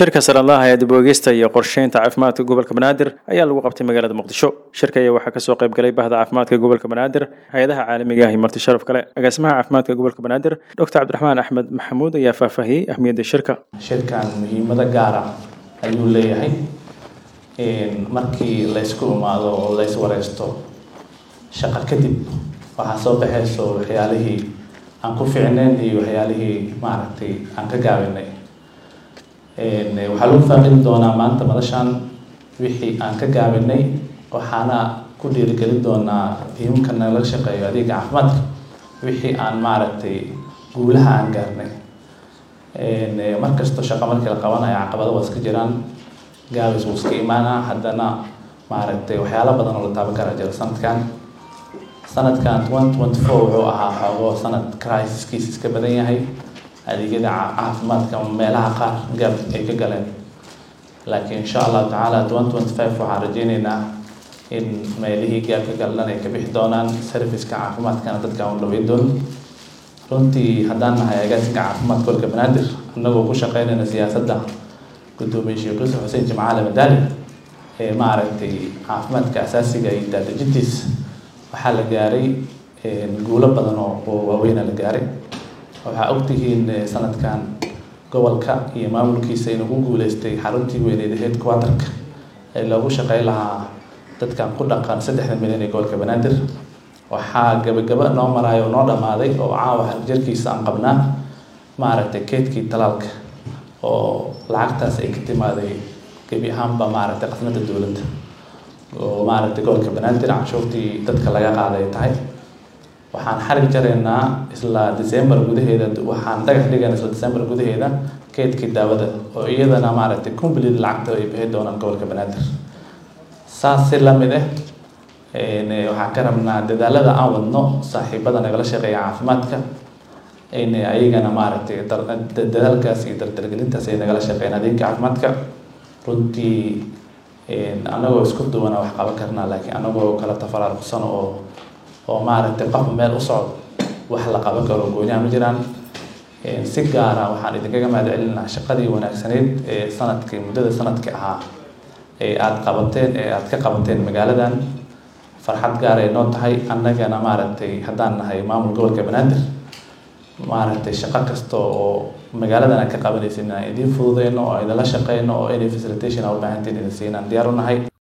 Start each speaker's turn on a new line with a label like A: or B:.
A: shirka sanadlaha ee dib u eegista iyo qorsheynta caafimaadka gobolka Banaadir ayaa lagu qabtay magaalada Muqdisho. Shirka ayaa waxaa ka soo qayb galay bahda caafimaadka gobolka Banaadir, hay'adaha caalamiga ah iyo marti sharaf kale. Agaasimaha caafimaadka gobolka Banaadir, Dr. Cabdiraxmaan Axmed Maxamuud ayaa faahfaahiyay ahmiyadda shirka.
B: Shirkan muhiimada gaar ah ayuu leeyahay markii la isku imaado oo la is wareysto shaqo kadib waxaa soo baxayso waxyaalihii aan ku fiicnayn iyo waxyaalihii maaragtay aan ka gaabinay. waxaa lagu faaqidi doonaa maanta madashan wixii aan ka gaabinay, waxaana ku dhiirigelin doonaa tiimka nala shaqeeyo adeega caafimaadka wixii aan maaragtay guulaha aan gaarnay. markasta shaqo markii la qabanayo caqabado waa iska jiraan, gaabis wuu iska imaanaa, haddana maaragtay waxyaalo badan oo la taaban kara jira sanadkan 2024 wuxuu ahaa xoogo sanad crisiskiisa iska badan yahay. adeegyada caafimaadka meelaha qaar gaab ay ka galeen, laakiin insha Allah tacaala 2025 waxaan rajaynaynaa in meelihii gaab ka galan ay ka bixi doonaan, serviceka caafimaadkana dadka aan dhaweyn doono. runtii haddaan nahay agaasinka caafimaadka gobolka Banaadir annagoo ku shaqeynayna siyaasadda gudoomiye Sheekh Yuusuf Xuseen Jimcaale Madaali ee maaragtay caafimaadka asaasiga iyo daadejintiisa waxaa la gaaray guulo badan oo waaweyn la gaaray. waxaa ogtihiin sanadkan gobolka iyo maamulkiisa inuu ku guuleystay xaruntii weyneed headquarter-ka ee loogu shaqeyn lahaa dadkan ku dhaqan 3 milyan ee gobolka Banaadir. waxaa gabagaba noo marayo noo dhamaaday oo caawa jarkiisa aan qabnaa maaragtay keedkii talaalka oo lacagtaas ay ka timaaday gebi ahaanba maaragtay qasnada dowladda oo maaragtay gobolka Banaadir canshuurtii dadka laga qaaday tahay. waxaan xarig jaraynaa isla December gudaheeda, waxaan dhagax dhigaynaa isla December gudaheeda keedkii daawada oo iyadana maaragtay complete lacagta ay bixi doonaan gobolka Banaadir. saas si la mid ah waxaan ka rabnaa dadaalada aan wadno saaxiibada nagala shaqeeya caafimaadka in ayagana maaragtay dadaalkaas iyo dardargelintaas ay nagala shaqeeyaan adeegga caafimaadka. runtii anagoo isku duwana wax qaban karnaa, laakiin anagoo kala tafaraaruqsan oo maaragtay qof meel u socdo wax la qaban karo gooni ma jiraan. si gaar ah waxaan idinkaga mahadcelinayaa shaqadii wanaagsaneyd ee muddada sanadkii ahaa ee aad ka qabateen magaaladan. farxad gaar ay noo tahay annagana maaragtay haddaan nahay maamul gobolka Banaadir maaragtay shaqo kasta oo magaaladan ka qabanaysin inaan idin fududeyno oo idinla shaqeyno oo any facilitation u baahantiin idin siinaan diyaar u nahay.